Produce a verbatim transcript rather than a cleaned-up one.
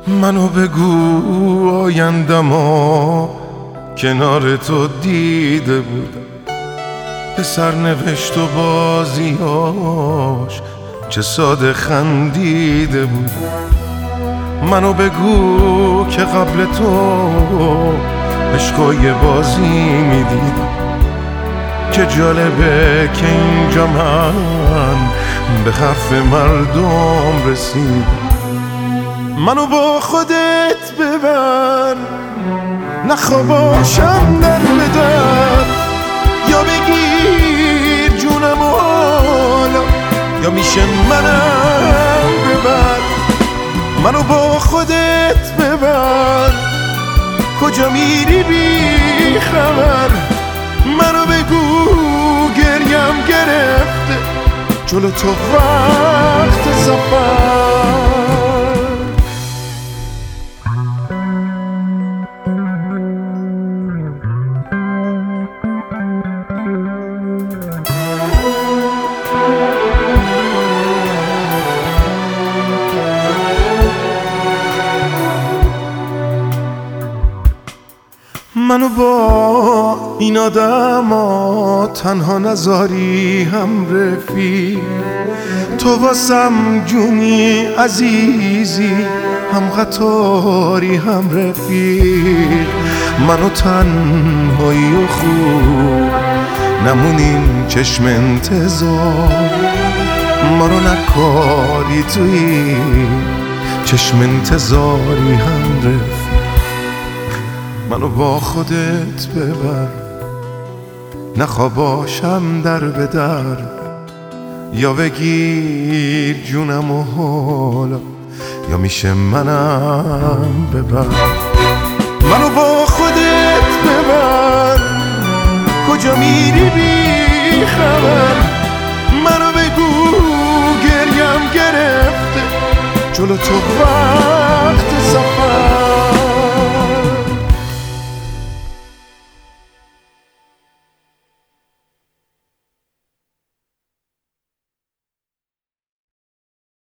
منو بگو آیندما کنار تو دیده بودم، به سرنوشت و بازیاش چه ساده خندیده بودم. منو بگو که قبل تو عشقای بازی میدیدم، که جالبه که اینجا من به حرف مردم رسیدم. منو با خودت ببر، نخواباشم در بدر، یا بگیر جونم و حالا یا میشه منم ببر. منو با خودت ببر، کجا میری بی خبر. منو بگو گریم گرفته جلو تو وقت سفر. منو با این آدما تنها نذاری هم رفیق، تو واسم جونی عزیزی، هم قطاری هم رفیق. منو تنهایی و خوب نمونیم چشم انتظار، ما رو نکاری توی چشم انتظاری هم رفیق. منو با خودت ببر، نخواباشم در به در، یا بگیر جونم و حالا یا میشه منم ببر. منو با خودت ببر، کجا میری بی خبر. منو بگو گریم گرفته جلو تو وقت سفر.